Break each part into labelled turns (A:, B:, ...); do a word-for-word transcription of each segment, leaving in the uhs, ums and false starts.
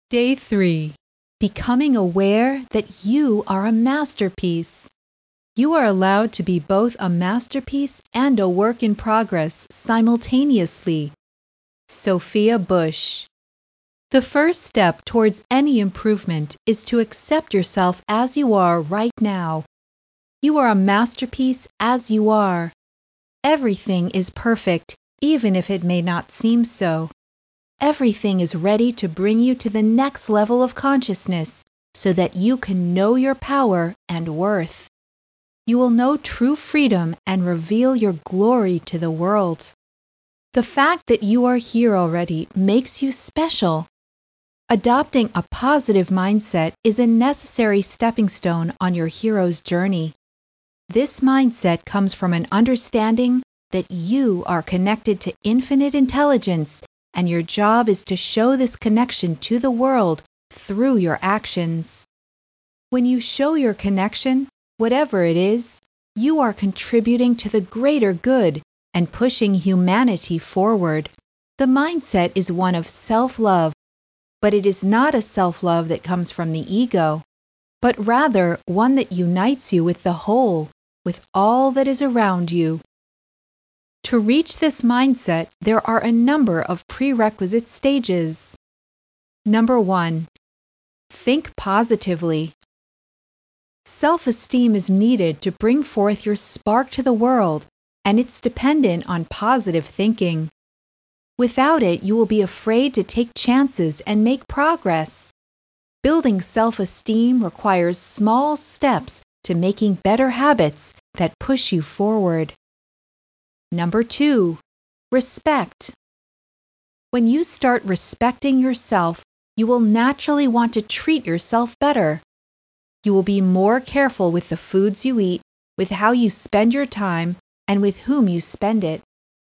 A: Day three. Becoming aware that you are a masterpiece. You are allowed to be both a masterpiece and a work in progress simultaneously. Sophia Bush. The first step towards any improvement is to accept yourself as you are right now. You are a masterpiece as you are. Everything is perfect, even if it may not seem so. Everything is ready to bring you to the next level of consciousness so that you can know your power and worth. You will know true freedom and reveal your glory to the world. The fact that you are here already makes you special. Adopting a positive mindset is a necessary stepping stone on your hero's journey. This mindset comes from an understanding that you are connected to infinite intelligence, and your job is to show this connection to the world through your actions. When you show your connection, whatever it is, you are contributing to the greater good and pushing humanity forward. The mindset is one of self-love, but it is not a self-love that comes from the ego, but rather one that unites you with the whole, with all that is around you. To reach this mindset, there are a number of prerequisite stages. Number one, think positively. Self-esteem is needed to bring forth your spark to the world, and it's dependent on positive thinking. Without it, you will be afraid to take chances and make progress. Building self-esteem requires small steps to making better habits that push you forward. Number two, respect. When you start respecting yourself, you will naturally want to treat yourself better. You will be more careful with the foods you eat, with how you spend your time, and with whom you spend it.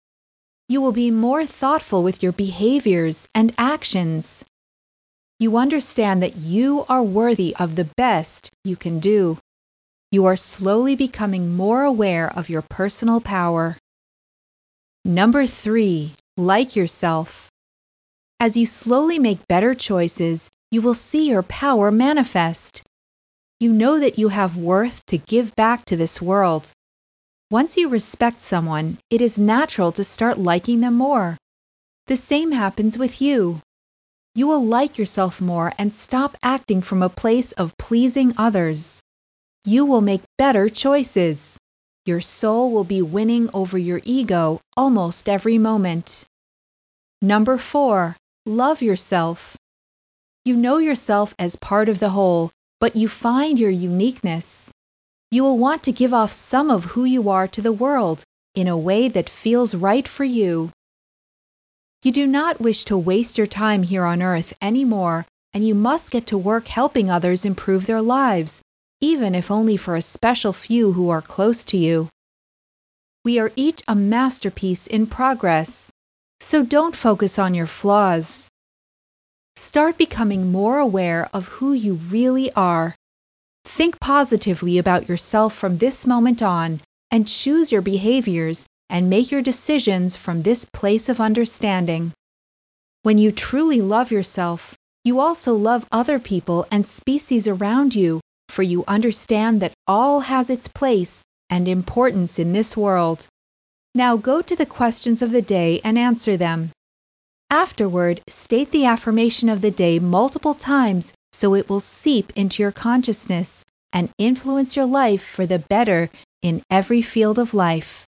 A: You will be more thoughtful with your behaviors and actions. You understand that you are worthy of the best you can do. You are slowly becoming more aware of your personal power. Number three, like yourself. As you slowly make better choices, you will see your power manifest. You know that you have worth to give back to this world. Once you respect someone, it is natural to start liking them more. The same happens with you. You will like yourself more and stop acting from a place of pleasing others. You will make better choices. Your soul will be winning over your ego almost every moment. Number four, love yourself. You know yourself as part of the whole, but you find your uniqueness. You will want to give off some of who you are to the world in a way that feels right for you. You do not wish to waste your time here on earth anymore, and you must get to work helping others improve their lives, even if only for a special few who are close to you. We are each a masterpiece in progress, so don't focus on your flaws. Start becoming more aware of who you really are. Think positively about yourself from this moment on, and choose your behaviors and make your decisions from this place of understanding. When you truly love yourself, you also love other people and species around you, for you understand that all has its place and importance in this world. Now go to the questions of the day and answer them. Afterward, state the affirmation of the day multiple times so it will seep into your consciousness and influence your life for the better in every field of life.